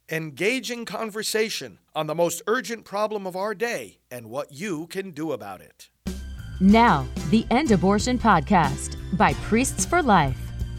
Engaging conversation on the most urgent problem of our day and what you can do about it. Now, the End Abortion Podcast by Priests for Life.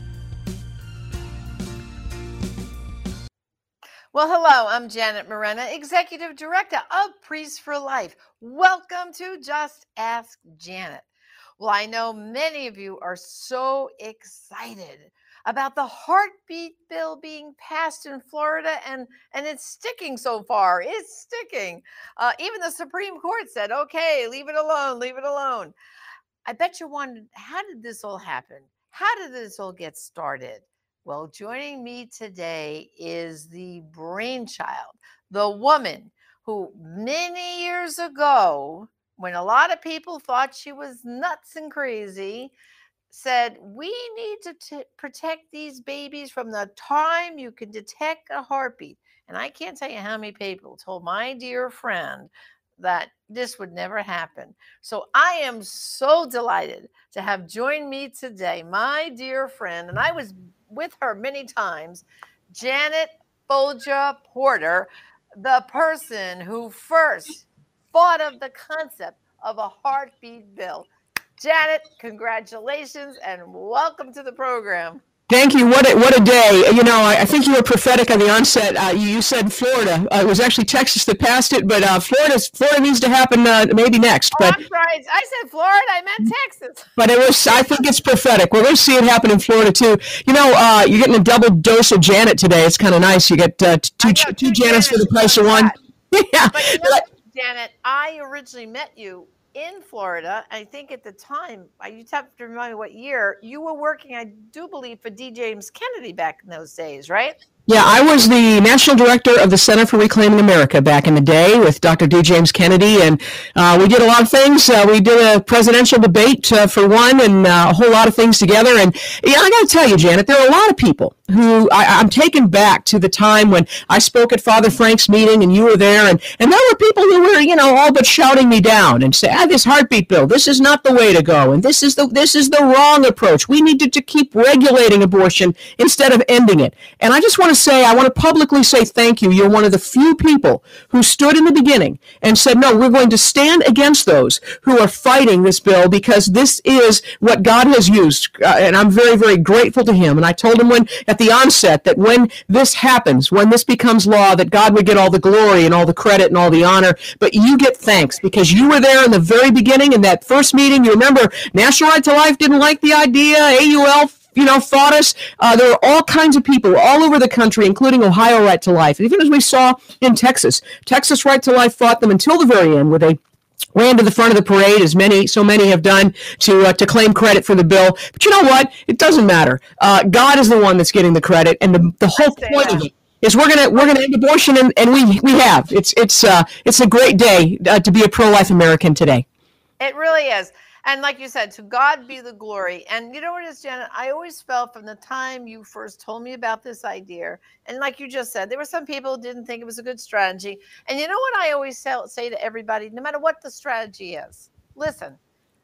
Well, hello, I'm Janet Morena, Executive Director of Priests for Life. Welcome to Just Ask Janet. Well, I know many of you are so excited about the heartbeat bill being passed in Florida, and it's sticking so far. It's sticking. Even the Supreme Court said, okay, leave it alone, leave it alone. I bet you wondered, how did this all happen? How did this all get started? Well, joining me today is the brainchild, the woman who many years ago, when a lot of people thought she was nuts and crazy, said, we need to protect these babies from the time you can detect a heartbeat. And I can't tell you how many people told my dear friend that this would never happen. So I am so delighted to have joined me today, my dear friend, and I was with her many times, Janet Folger Porter, the person who first thought of the concept of a heartbeat bill. Janet, congratulations and welcome to the program. Thank you. What a day. You know, I think you were prophetic on the onset. You said Florida. It was actually Texas that passed it, but Florida needs to happen maybe next. But I'm sorry. I said Florida. I meant Texas. But I think it's prophetic. We're going to see it happen in Florida too. You know, you're getting a double dose of Janet today. It's kind of nice. You get two Janets for the price of one. Yeah. But you know, Janet, I originally met you in Florida. I think at the time, you have to remind me what year, you were working, I do believe, for D. James Kennedy back in those days, right? Yeah, I was the national director of the Center for Reclaiming America back in the day with Dr. D. James Kennedy, and we did a lot of things. We did a presidential debate for one, and a whole lot of things together. And yeah, I got to tell you, Janet, there are a lot of people who I'm taken back to the time when I spoke at Father Frank's meeting, and you were there, and there were people who were, you know, all but shouting me down and say, this heartbeat bill, this is not the way to go, and this is the wrong approach. We needed to keep regulating abortion instead of ending it. And I just want to I want to publicly say thank you. You're one of the few people who stood in the beginning and said, no, we're going to stand against those who are fighting this bill because this is what God has used. And I'm very, very grateful to him. And I told him at the onset that when this happens, when this becomes law, that God would get all the glory and all the credit and all the honor. But you get thanks because you were there in the very beginning in that first meeting. You remember National Right to Life didn't like the idea. AUL fought us. There were all kinds of people all over the country, including Ohio Right to Life. Even as we saw in Texas Right to Life fought them until the very end, where they ran to the front of the parade, as so many have done, to claim credit for the bill. But you know what? It doesn't matter. God is the one that's getting the credit, and the whole point of it is we're gonna end abortion, and we have. It's a great day to be a pro-life American today. It really is. And like you said, to God be the glory. And you know what it is, Janet? I always felt from the time you first told me about this idea, and like you just said, there were some people who didn't think it was a good strategy. And you know what I always say to everybody, no matter what the strategy is, listen,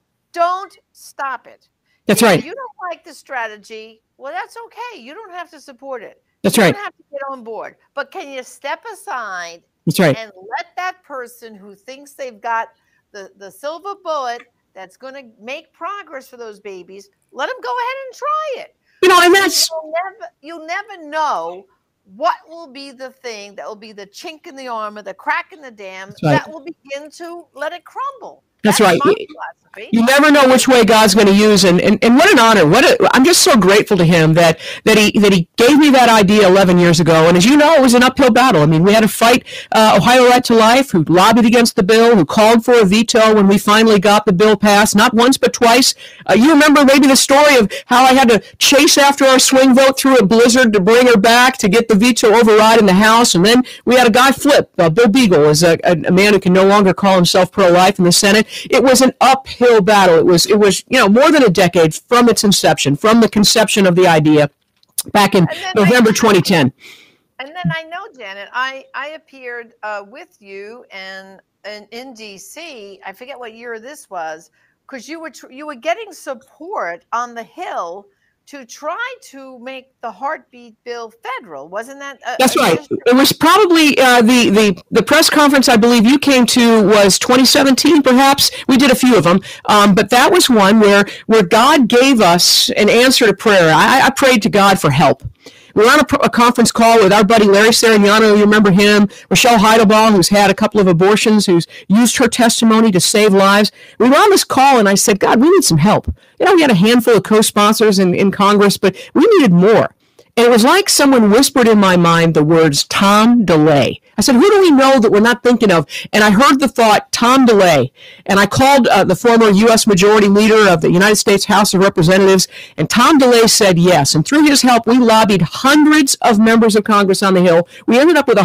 don't stop it. That's right. If you don't like the strategy, well, that's okay. You don't have to support it. That's right. You don't have to get on board. But can you step aside That's right. and let that person who thinks they've got the silver bullet that's going to make progress for those babies, let them go ahead and try it. You know, and that's... You'll never know what will be the thing that will be the chink in the armor, the crack in the dam, that will begin to let it crumble. That's right. You never know which way God's going to use, and what an honor! I'm just so grateful to him that he gave me that idea 11 years ago. And as you know, it was an uphill battle. I mean, we had to fight Ohio Right to Life, who lobbied against the bill, who called for a veto when we finally got the bill passed, not once but twice. You remember maybe the story of how I had to chase after our swing vote through a blizzard to bring her back to get the veto override in the House, and then we had a guy flip. Bill Beagle is a man who can no longer call himself pro-life in the Senate. It was an uphill battle. It was more than a decade from its inception, from the conception of the idea back in November 2010. And then I know, Janet, I appeared with you and in D.C. I forget what year this was, because you were getting support on the Hill to try to make the heartbeat bill federal. Wasn't that? That's right. It was probably the press conference I believe you came to was 2017, perhaps. We did a few of them, but that was one where God gave us an answer to prayer. I prayed to God for help. We were on a conference call with our buddy Larry Serignano, you remember him, Rochelle Heidelbaugh, who's had a couple of abortions, who's used her testimony to save lives. We were on this call, and I said, God, we need some help. We had a handful of co-sponsors in Congress, but we needed more. And it was like someone whispered in my mind the words, Tom DeLay. I said, who do we know that we're not thinking of? And I heard the thought, Tom DeLay. And I called the former U.S. Majority Leader of the United States House of Representatives, and Tom DeLay said yes. And through his help, we lobbied hundreds of members of Congress on the Hill. We ended up with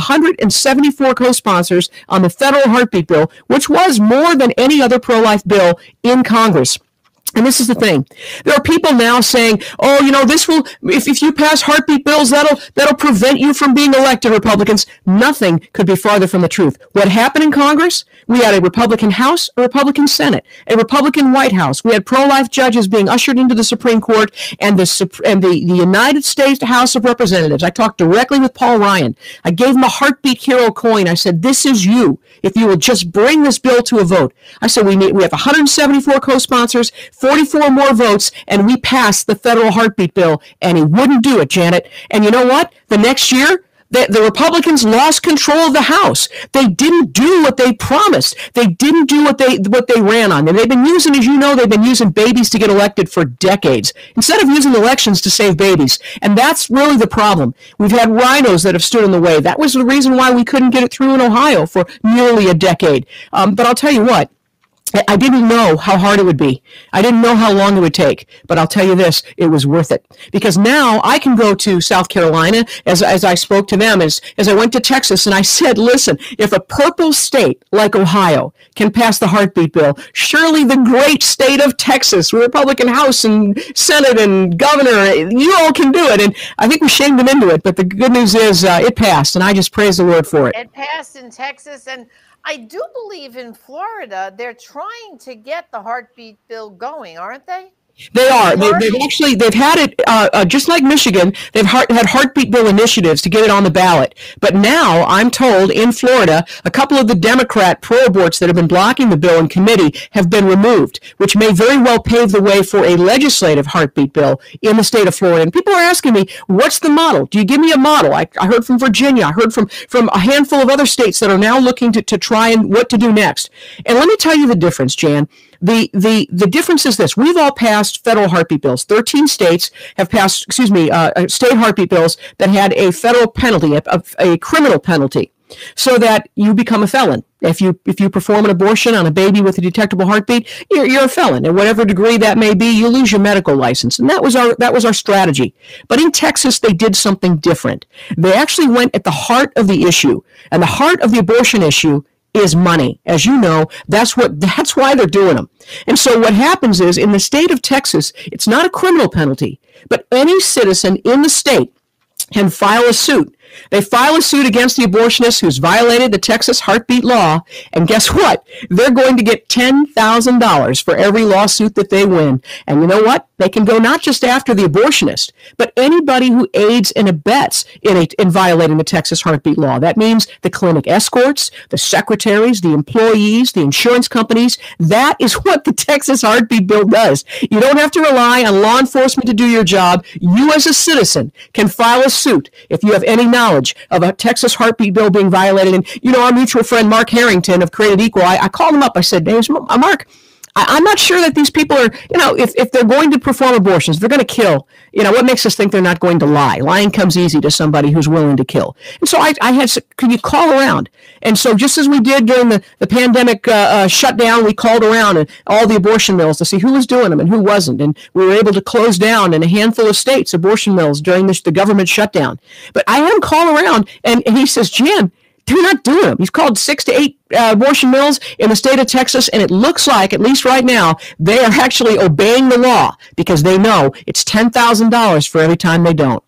174 co-sponsors on the federal heartbeat bill, which was more than any other pro-life bill in Congress. And this is the thing. There are people now saying, oh, this will, if you pass heartbeat bills, that'll prevent you from being elected, Republicans. Nothing could be farther from the truth. What happened in Congress? We had a Republican House, a Republican Senate, a Republican White House. We had pro-life judges being ushered into the Supreme Court and the United States House of Representatives. I talked directly with Paul Ryan. I gave him a heartbeat hero coin. I said, this is you. If you will just bring this bill to a vote. I said, we have 174 co-sponsors, 44 more votes, and we passed the federal heartbeat bill, and he wouldn't do it, Janet. And you know what? The next year, the Republicans lost control of the House. They didn't do what they promised. They didn't do what they ran on. And they've been using, as you know, babies to get elected for decades, instead of using elections to save babies. And that's really the problem. We've had rhinos that have stood in the way. That was the reason why we couldn't get it through in Ohio for nearly a decade. But I'll tell you what. I didn't know how hard it would be. I didn't know how long it would take. But I'll tell you this, it was worth it. Because now I can go to South Carolina, as I spoke to them, as I went to Texas, and I said, listen, if a purple state like Ohio can pass the heartbeat bill, surely the great state of Texas, with Republican House and Senate and governor, you all can do it. And I think we shamed them into it. But the good news is it passed, and I just praise the Lord for it. It passed in Texas, and I do believe in Florida, they're trying to get the heartbeat bill going, aren't they? They are. They've had it, just like Michigan, they've had heartbeat bill initiatives to get it on the ballot. But now, I'm told, in Florida, a couple of the Democrat pro-aborts that have been blocking the bill in committee have been removed, which may very well pave the way for a legislative heartbeat bill in the state of Florida. And people are asking me, what's the model? Do you give me a model? I heard from Virginia. I heard from a handful of other states that are now looking to try and what to do next. And let me tell you the difference, Jan. The difference is this. We've all passed federal heartbeat bills. 13 states have passed, state heartbeat bills that had a federal penalty, a criminal penalty, so that you become a felon. If you perform an abortion on a baby with a detectable heartbeat, you're a felon. And whatever degree that may be, you lose your medical license. And that was our strategy. But in Texas, they did something different. They actually went at the heart of the issue. And the heart of the abortion issue is money. As you know, that's why they're doing them. And so what happens is, in the state of Texas, it's not a criminal penalty, but any citizen in the state can file a suit. They file a suit against the abortionist who's violated the Texas heartbeat law, and guess what? They're going to get $10,000 for every lawsuit that they win. And you know what? They can go not just after the abortionist, but anybody who aids and abets in violating the Texas heartbeat law. That means the clinic escorts, the secretaries, the employees, the insurance companies. That is what the Texas heartbeat bill does. You don't have to rely on law enforcement to do your job. You as a citizen can file a suit if you have any knowledge of a Texas heartbeat bill being violated. And, our mutual friend Mark Harrington of Created Equal, I called him up. I said, hey, Mark, I'm not sure that these people are, if they're going to perform abortions, they're going to kill, what makes us think they're not going to lie? Lying comes easy to somebody who's willing to kill. And so I had, could you call around? And so just as we did during the pandemic shutdown, we called around and all the abortion mills to see who was doing them and who wasn't. And we were able to close down in a handful of states abortion mills during the government shutdown. But I had him call around and he says, Jan, they're not doing them. He's called 6 to 8 abortion mills in the state of Texas, and it looks like, at least right now, they are actually obeying the law because they know it's $10,000 for every time they don't.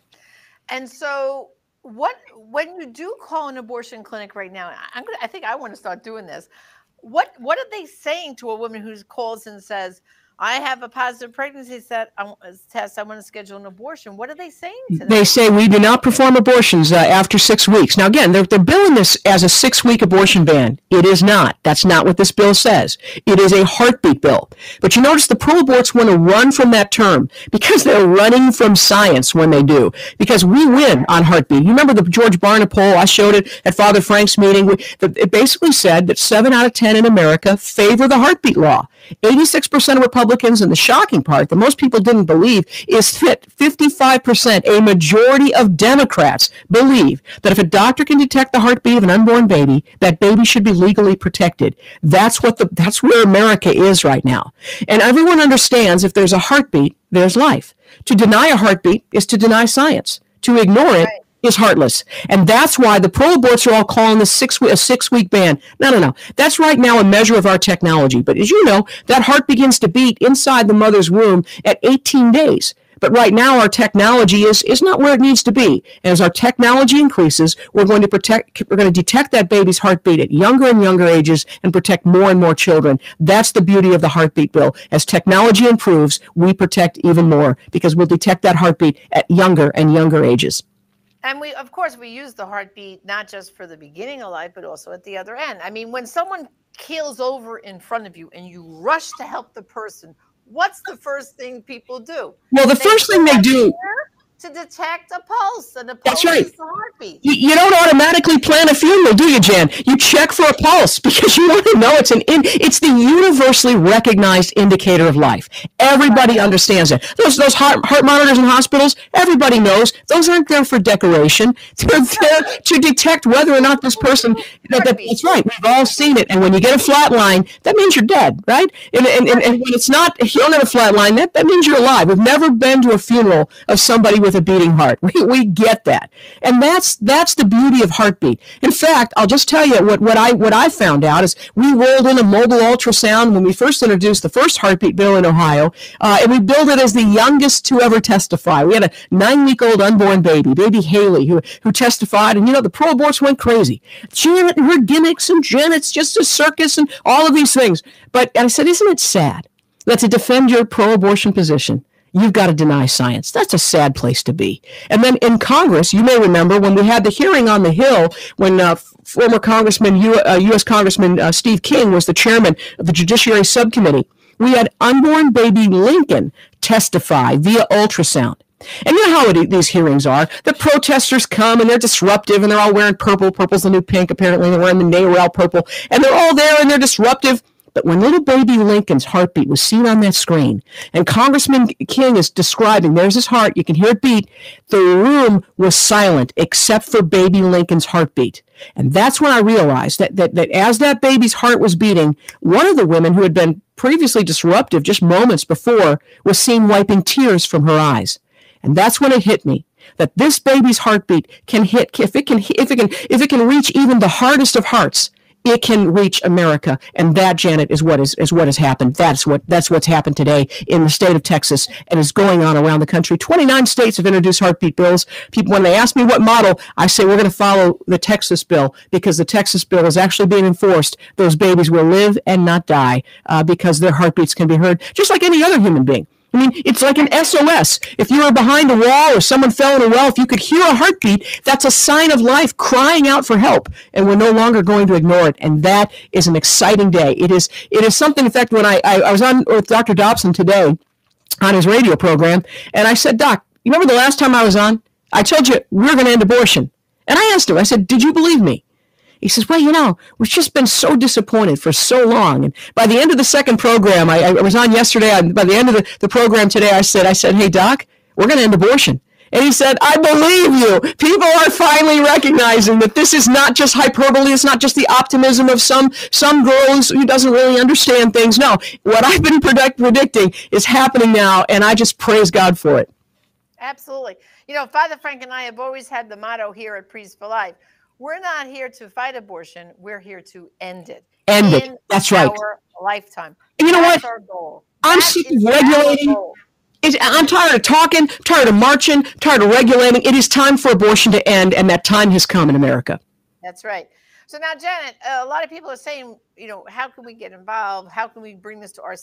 And so when you do call an abortion clinic right now, I think I want to start doing this. What are they saying to a woman who calls and says, I have a positive pregnancy test. I want to schedule an abortion. What are they saying to them? They say we do not perform abortions after 6 weeks. Now, again, they're billing this as a 6-week abortion ban. It is not. That's not what this bill says. It is a heartbeat bill. But you notice the pro-aborts want to run from that term because they're running from science when they do. Because we win on heartbeat. You remember the George Barna poll? I showed it at Father Frank's meeting. It basically said that 7 out of 10 in America favor the heartbeat law. 86% of Republicans, and the shocking part that most people didn't believe is that 55%, a majority of Democrats, believe that if a doctor can detect the heartbeat of an unborn baby, that baby should be legally protected. That's where America is right now. And everyone understands if there's a heartbeat, there's life. To deny a heartbeat is to deny science. To ignore it is heartless. And that's why the pro-aborts are all calling this a 6-week ban. No. That's right now a measure of our technology. But as you know, that heart begins to beat inside the mother's womb at 18 days. But right now, our technology is not where it needs to be. And as our technology increases, we're going to detect that baby's heartbeat at younger and younger ages and protect more and more children. That's the beauty of the heartbeat bill. As technology improves, we protect even more because we'll detect that heartbeat at younger and younger ages. And we use the heartbeat not just for the beginning of life, but also at the other end. I mean, when someone keels over in front of you and you rush to help the person, what's the first thing people do? Well, the first thing they do to detect a pulse, and the pulse That's right. is the heartbeat. You don't automatically plan a funeral, do you, Jan? You check for a pulse because you want to know it's the universally recognized indicator of life. Everybody understands it. Those heart monitors in hospitals, everybody knows those aren't there for decoration. They're there to detect whether or not this person. That's right. We've all seen it. And when you get a flat line, that means you're dead, right? And when it's not, if you don't have a flat line, that means you're alive. We've never been to a funeral of somebody with a beating heart. We get that. And that's the beauty of heartbeat. In fact, I'll just tell you what I found out is we rolled in a mobile ultrasound when we first introduced the first heartbeat bill in Ohio, and we billed it as the youngest to ever testify. We had a 9-week-old unborn baby Haley, who testified, and the pro-aborts went crazy. Janet and her gimmicks, and Janet's just a circus, and all of these things. But I said, isn't it sad that to defend your pro-abortion position, you've got to deny science? That's a sad place to be. And then in Congress, you may remember when we had the hearing on the Hill, when former Congressman, U.S. Congressman Steve King was the chairman of the Judiciary Subcommittee, we had unborn baby Lincoln testify via ultrasound. And you know how these hearings are. The protesters come and they're disruptive and they're all wearing purple. Purple's the new pink, apparently. They're wearing the NARAL purple. And they're all there and they're disruptive. But when little baby Lincoln's heartbeat was seen on that screen, and Congressman King is describing, there's his heart, you can hear it beat, the room was silent except for baby Lincoln's heartbeat. And that's when I realized that as that baby's heart was beating, one of the women who had been previously disruptive just moments before was seen wiping tears from her eyes. And that's when it hit me that this baby's heartbeat can hit, if it can reach even the hardest of hearts, it can reach America. And that, Janet, is what has happened. That's what's happened today in the state of Texas and is going on around the country. 29 states have introduced heartbeat bills. People, when they ask me what model, I say we're going to follow the Texas bill because the Texas bill is actually being enforced. Those babies will live and not die because their heartbeats can be heard just like any other human being. I mean, it's like an SOS. If you were behind a wall or someone fell in a well, if you could hear a heartbeat, that's a sign of life crying out for help. And we're no longer going to ignore it. And that is an exciting day. It is something, in fact, when I was on with Dr. Dobson today on his radio program, and I said, Doc, you remember the last time I was on? I told you we're going to end abortion. And I asked him, I said, did you believe me? He says, well, we've just been so disappointed for so long. And by the end of the second program, I was on yesterday. By the end of the program today, I said, hey, Doc, we're going to end abortion. And he said, I believe you. People are finally recognizing that this is not just hyperbole. It's not just the optimism of some girl who doesn't really understand things. No, what I've been predicting is happening now, and I just praise God for it. Absolutely. Father Frank and I have always had the motto here at Priests for Life. We're not here to fight abortion. We're here to end it. That's right. Our lifetime. And you know That's what? our goal. I'm sick of regulating. I'm tired of talking, tired of marching, tired of regulating. It is time for abortion to end, and that time has come in America. That's right. So now, Janet, a lot of people are saying, how can we get involved? How can we bring this to our state?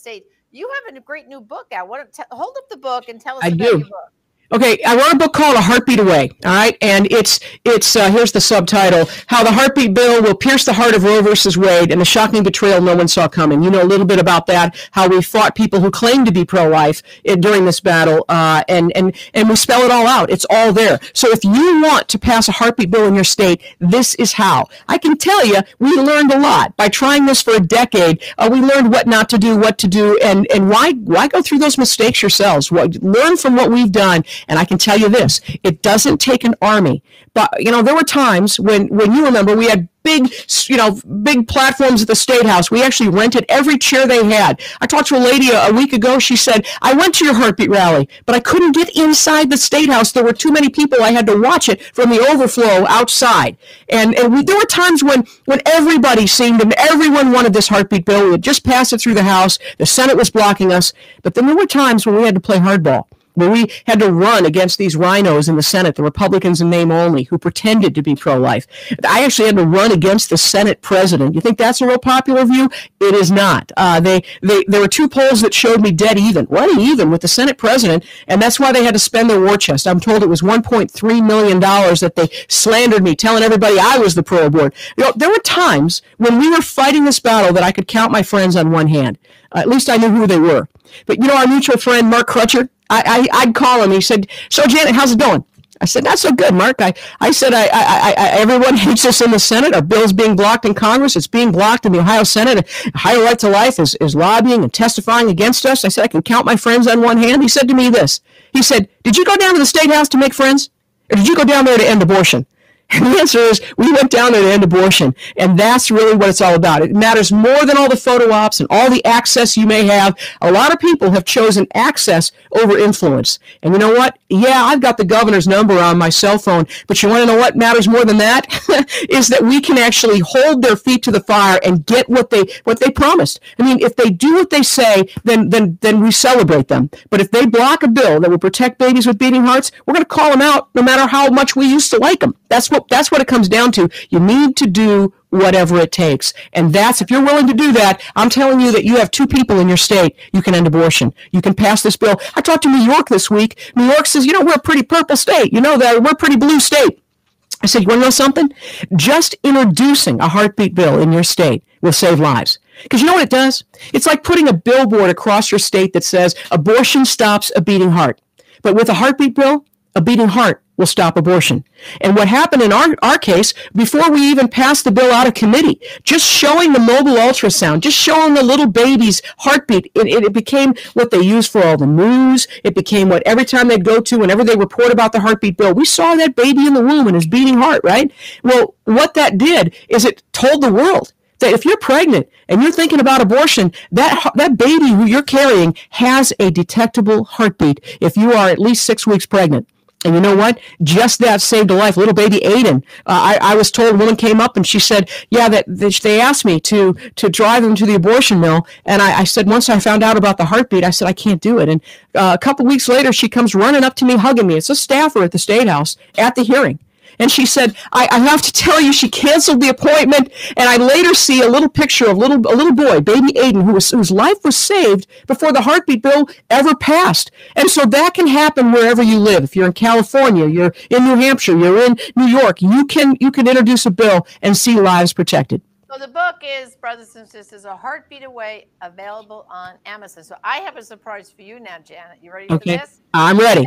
you have a great new book out. Hold up the book and tell us I about do. your book. Okay, I wrote a book called A Heartbeat Away, all right? And it's here's the subtitle, How the Heartbeat Bill Will Pierce the Heart of Roe versus Wade and the Shocking Betrayal No One Saw Coming. You know a little bit about that, how we fought people who claim to be pro-life during this battle, and we spell it all out. It's all there. So if you want to pass a heartbeat bill in your state, this is how. I can tell you, we learned a lot. By trying this for a decade, we learned what not to do, what to do, and why go through those mistakes yourselves? Learn from what we've done. And I can tell you this, it doesn't take an army. But, there were times when you remember we had big platforms at the State House. We actually rented every chair they had. I talked to a lady a week ago. She said, I went to your heartbeat rally, but I couldn't get inside the State House. There were too many people. I had to watch it from the overflow outside. And there were times when everybody everyone wanted this heartbeat bill. We had just passed it through the House. The Senate was blocking us. But then there were times when we had to play hardball, where we had to run against these rhinos in the Senate, the Republicans in name only, who pretended to be pro-life. I actually had to run against the Senate president. You think that's a real popular view? It is not. There were 2 polls that showed me dead even, running even with the Senate president, and that's why they had to spend their war chest. I'm told it was $1.3 million that they slandered me, telling everybody I was the pro-abort. There were times when we were fighting this battle that I could count my friends on one hand. At least I knew who they were. But our mutual friend, Mark Crutcher, I'd call him. He said, so Janet, how's it going? I said, not so good, Mark. I said, everyone hates us in the Senate. Our bill's being blocked in Congress. It's being blocked in the Ohio Senate. Ohio Right to Life is lobbying and testifying against us. I said, I can count my friends on one hand. He said to me this. He said, did you go down to the State House to make friends? Or did you go down there to end abortion? And the answer is, we went down there to end abortion, and that's really what it's all about. It matters more than all the photo ops and all the access you may have. A lot of people have chosen access over influence. And you know what? Yeah, I've got the governor's number on my cell phone, but you want to know what matters more than that? Is that we can actually hold their feet to the fire and get what they promised. I mean, if they do what they say, then we celebrate them. But if they block a bill that will protect babies with beating hearts, we're going to call them out no matter how much we used to like them. That's what it comes down to. You need to do whatever it takes. And if you're willing to do that, I'm telling you that you have 2 people in your state, you can end abortion. You can pass this bill. I talked to New York this week. New York says, we're a pretty purple state. That we're a pretty blue state. I said, you want to know something? Just introducing a heartbeat bill in your state will save lives. Because you know what it does? It's like putting a billboard across your state that says, abortion stops a beating heart. But with a heartbeat bill, a beating heart will stop abortion. And what happened in our case, before we even passed the bill out of committee, just showing the mobile ultrasound, just showing the little baby's heartbeat, it became what they use for all the news. It became what every time they'd go to, whenever they report about the heartbeat bill, we saw that baby in the womb and his beating heart, right? Well, what that did is it told the world that if you're pregnant and you're thinking about abortion, that baby who you're carrying has a detectable heartbeat if you are at least 6 weeks pregnant. And you know what? Just that saved a life. Little baby Aiden. I was told, a woman came up and she said, yeah, that they asked me to drive them to the abortion mill. And I said, once I found out about the heartbeat, I said, I can't do it. And a couple weeks later, she comes running up to me, hugging me. It's a staffer at the State House at the hearing. And she said, I have to tell you, she canceled the appointment. And I later see a little picture of a little boy, baby Aiden, whose life was saved before the heartbeat bill ever passed. And so that can happen wherever you live. If you're in California, you're in New Hampshire, you're in New York, you can introduce a bill and see lives protected. So the book is, brothers and sisters, A Heartbeat Away, available on Amazon. So I have a surprise for you now, Janet. You ready for this? I'm ready.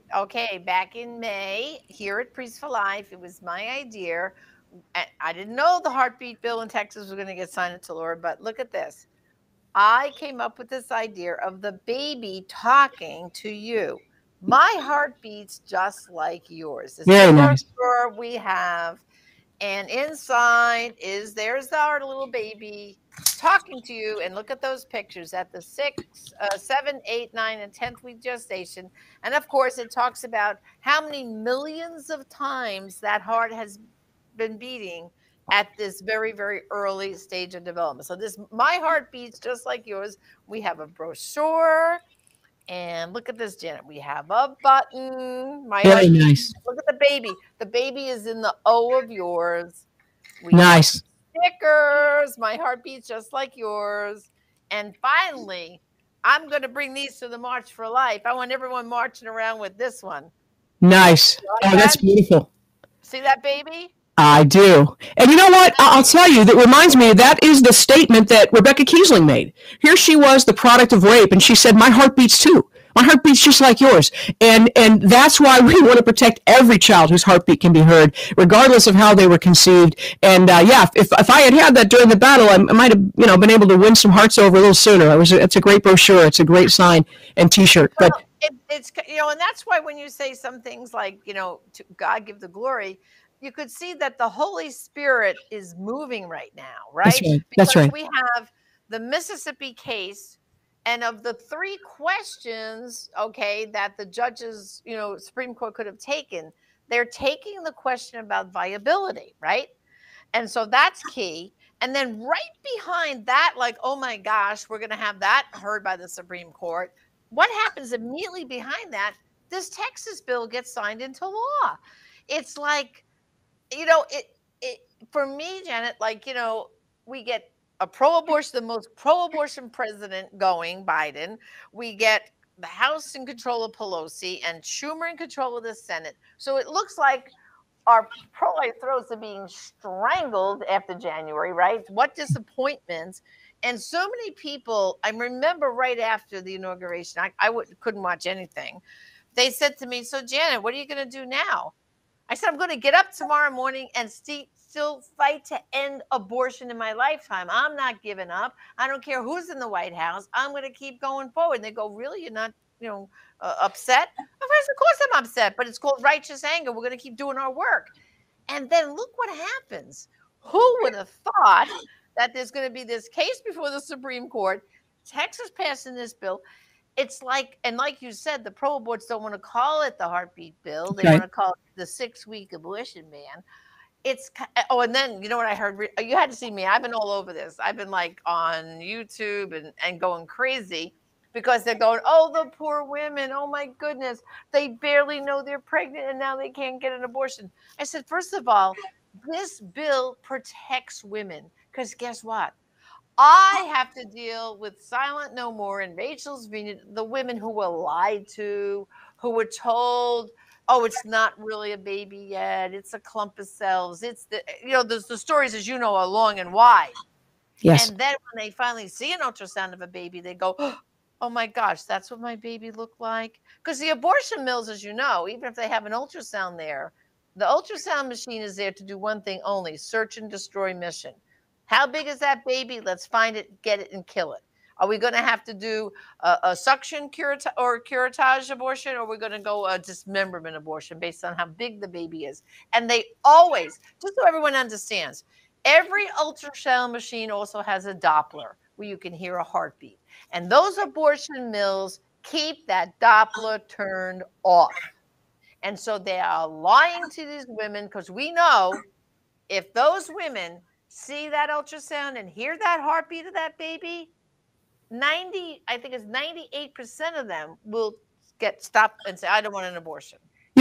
Back in May, here at Priests for Life, it was my idea. I didn't know the heartbeat bill in Texas was going to get signed into law, but look at this. I came up with this idea of the baby talking to you. My heart beats just like yours. This Very is the nice. store we have. And inside there's our little baby talking to you. And look at those pictures at the 6, 7, 8, 9, and 10th week gestation. And of course, it talks about how many millions of times that heart has been beating at this very, very early stage of development. So my heart beats just like yours. We have a brochure. And look at this, Janet. We have a button. Very nice. Look at the baby. The baby is in the O of yours. Nice. Stickers. My heart beats just like yours. And finally, I'm going to bring these to the March for Life. I want everyone marching around with this one. Nice. Oh, that's beautiful. See that, baby? I do. And you know what? I'll tell you, that reminds me, that is the statement that Rebecca Kiesling made. Here she was, the product of rape, and she said, my heart beats too. My heart beats just like yours. And that's why we want to protect every child whose heartbeat can be heard, regardless of how they were conceived. And if I had that during the battle, I might have been able to win some hearts over a little sooner. It's a great brochure. It's a great sign and T-shirt. Well, it's and that's why when you say some things like, to God give the glory, you could see that the Holy Spirit is moving right now, right? That's right. Because That's right. we have the Mississippi case, and of the 3 questions, that the judges, Supreme Court could have taken, they're taking the question about viability, right? And so that's key. And then right behind that, like, oh my gosh, we're going to have that heard by the Supreme Court. What happens immediately behind that? This Texas bill gets signed into law. It's like, for me, Janet, like, we get a pro-abortion, the most pro-abortion president going, Biden. We get the House in control of Pelosi and Schumer in control of the Senate. So it looks like our pro-life throats are being strangled after January, right? What disappointments. And so many people, I remember right after the inauguration, I couldn't watch anything. They said to me, so Janet, what are you going to do now? I said, I'm going to get up tomorrow morning and still fight to end abortion in my lifetime. I'm not giving up. I don't care who's in the White House. I'm going to keep going forward. And they go, really? You're not, upset? Of course I'm upset, but it's called righteous anger. We're going to keep doing our work. And then look what happens. Who would have thought that there's going to be this case before the Supreme Court, Texas passing this bill? It's like, and like you said, the pro-aborts don't want to call it the heartbeat bill. They want to call it the 6-week abortion ban. And then, you know what I heard? You had to see me. I've been all over this. I've been like on YouTube and going crazy because they're going, oh, the poor women. Oh, my goodness. They barely know they're pregnant and now they can't get an abortion. I said, first of all, this bill protects women because guess what? I have to deal with Silent No More and Rachel's Vineyard, the women who were lied to, who were told, oh, it's not really a baby yet. It's a clump of cells. It's there's the stories, as you know, are long and wide. Yes. And then when they finally see an ultrasound of a baby, they go, oh my gosh, that's what my baby looked like. Because the abortion mills, as you know, even if they have an ultrasound there, the ultrasound machine is there to do one thing only, search and destroy mission. How big is that baby? Let's find it, get it, and kill it. Are we going to have to do a suction curettage abortion, or are we going to go a dismemberment abortion based on how big the baby is? And they always, just so everyone understands, every ultrasound machine also has a Doppler where you can hear a heartbeat. And those abortion mills keep that Doppler turned off. And so they are lying to these women because we know if those women see that ultrasound and hear that heartbeat of that baby, 98% of them will get stopped and say, I don't want an abortion.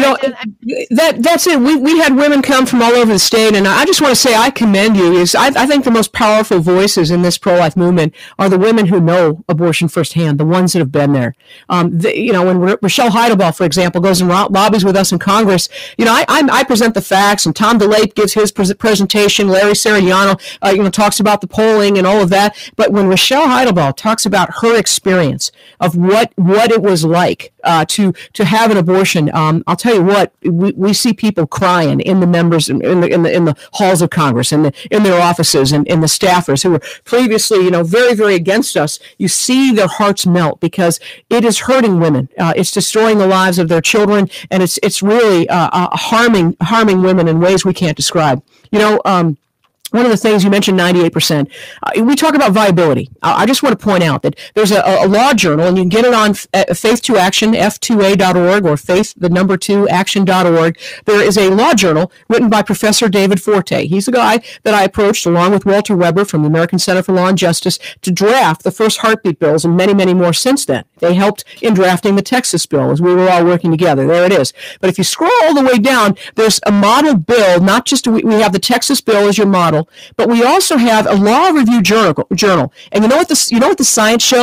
That's it. We had women come from all over the state, and I just want to say I commend you. I think the most powerful voices in this pro-life movement are the women who know abortion firsthand, the ones that have been there. When Rochelle Heidelbaugh, for example, goes and lobbies with us in Congress, I present the facts, and Tom DeLape gives his presentation. Larry Sariano, talks about the polling and all of that. But when Rochelle Heidelbaugh talks about her experience of what it was like to have an abortion, I'll tell you what, we see people crying in the members in the halls of Congress and in their offices and the staffers who were previously very, very against us. You see their hearts melt because it is hurting women. It's destroying the lives of their children, and it's really harming women in ways we can't describe. One of the things you mentioned, 98%. We talk about viability. I just want to point out that there's a law journal, and you can get it on Faith to Action, f2a.org, or faith2action.org. There is a law journal written by Professor David Forte. He's the guy that I approached, along with Walter Weber from the American Center for Law and Justice, to draft the first heartbeat bills, and many, many more since then. They helped in drafting the Texas bill as we were all working together. There it is. But if you scroll all the way down, there's a model bill. Not just we have the Texas bill as your model, but we also have a law review journal. And you know what the science shows?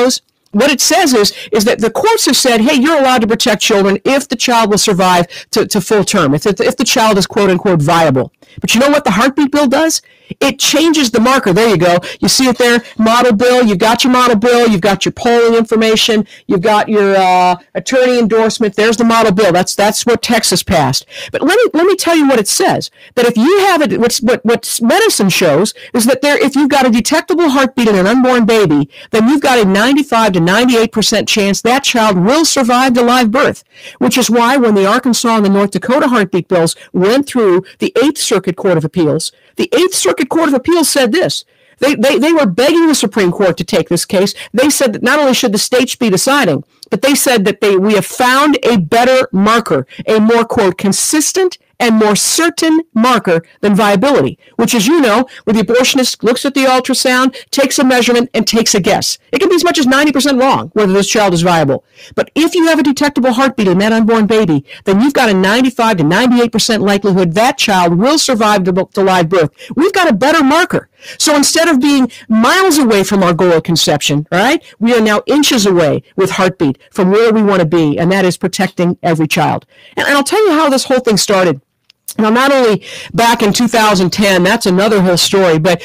what it says is that the courts have said, hey, you're allowed to protect children if the child will survive to full term, if the child is quote unquote viable. But you know what the heartbeat bill does? It changes the marker. There you go. You see it there, model bill. You've got your model bill. You've got your polling information. You've got your attorney endorsement. There's the model bill. That's what Texas passed. But let me tell you what it says. That if you have it, what medicine shows is that if you've got a detectable heartbeat in an unborn baby, then you've got a 95 to 98% chance that child will survive to live birth. Which is why when the Arkansas and the North Dakota heartbeat bills went through the 8th Circuit Court of Appeals, the 8th Circuit Court of Appeals said this. They were begging the Supreme Court to take this case. They said that not only should the states be deciding, but they said that we have found a better marker, a more, quote, consistent and more certain marker than viability, which, as you know, where the abortionist looks at the ultrasound, takes a measurement, and takes a guess. It can be as much as 90% wrong whether this child is viable. But if you have a detectable heartbeat in that unborn baby, then you've got a 95 to 98% likelihood that child will survive to live birth. We've got a better marker. So instead of being miles away from our goal of conception, right, we are now inches away with heartbeat from where we want to be, and that is protecting every child. And I'll tell you how this whole thing started. Now, not only back in 2010, that's another whole story, but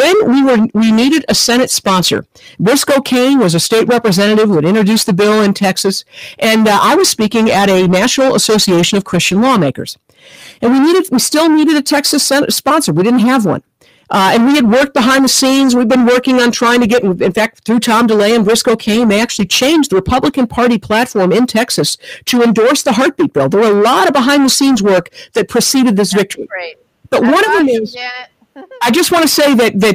when we needed a Senate sponsor. Briscoe Cain was a state representative who had introduced the bill in Texas, and I was speaking at a National Association of Christian Lawmakers. And we still needed a Texas Senate sponsor. We didn't have one. And we had worked behind the scenes. We've been working on trying to get, in fact, through Tom DeLay and Briscoe Cain, they actually changed the Republican Party platform in Texas to endorse the heartbeat bill. There were a lot of behind-the-scenes work that preceded this victory. Great. But one of them is, I just want to say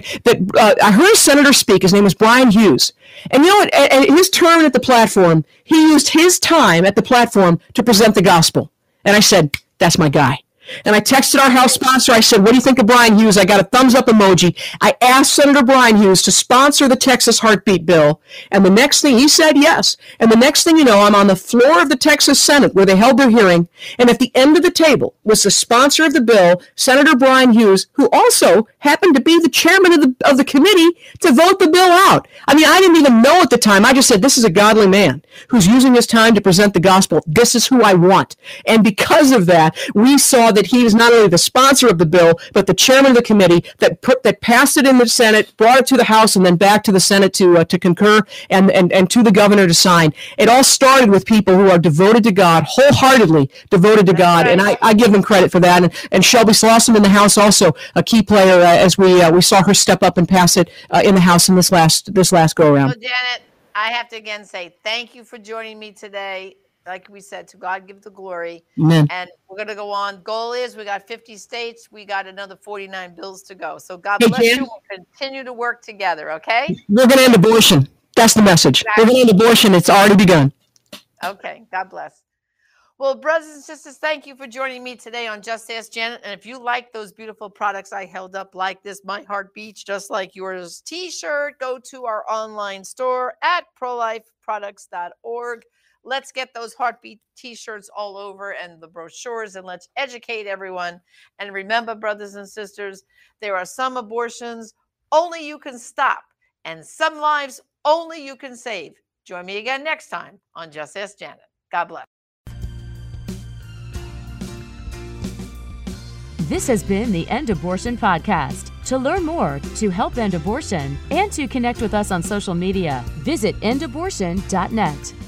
that I heard a senator speak. His name was Brian Hughes. And you know what? At his turn at the platform, he used his time at the platform to present the gospel. And I said, that's my guy. And I texted our House sponsor. I said, what do you think of Brian Hughes? I got a thumbs up emoji. I asked Senator Brian Hughes to sponsor the Texas heartbeat bill. And the next thing, he said yes. And the next thing you know, I'm on the floor of the Texas Senate where they held their hearing. And at the end of the table was the sponsor of the bill, Senator Brian Hughes, who also happened to be the chairman of the committee to vote the bill out. I mean, I didn't even know at the time. I just said, this is a godly man who's using his time to present the gospel. This is who I want. And because of that, we saw that he was not only the sponsor of the bill, but the chairman of the committee that passed it in the Senate, brought it to the House, and then back to the Senate to concur and to the governor to sign. It all started with people who are devoted to God, wholeheartedly devoted to God, and I give them credit for that. And Shelby Slauson in the House also a key player as we saw her step up and pass it in the House in this last go around. Well, Janet, I have to again say thank you for joining me today. Like we said, to God give the glory. Amen. And we're going to go on. Goal is we got 50 states. We got another 49 bills to go. So God bless you. We'll continue to work together, okay? We're going to end abortion. That's the message. Exactly. We're going to end abortion. It's already begun. Okay. God bless. Well, brothers and sisters, thank you for joining me today on Just Ask Janet. And if you like those beautiful products I held up like this, My Heart Beats, just like yours t-shirt, go to our online store at prolifeproducts.org. Let's get those heartbeat t-shirts all over and the brochures, and let's educate everyone. And remember, brothers and sisters, there are some abortions only you can stop and some lives only you can save. Join me again next time on Just Ask Janet. God bless. This has been the End Abortion Podcast. To learn more, to help end abortion, and to connect with us on social media, visit endabortion.net.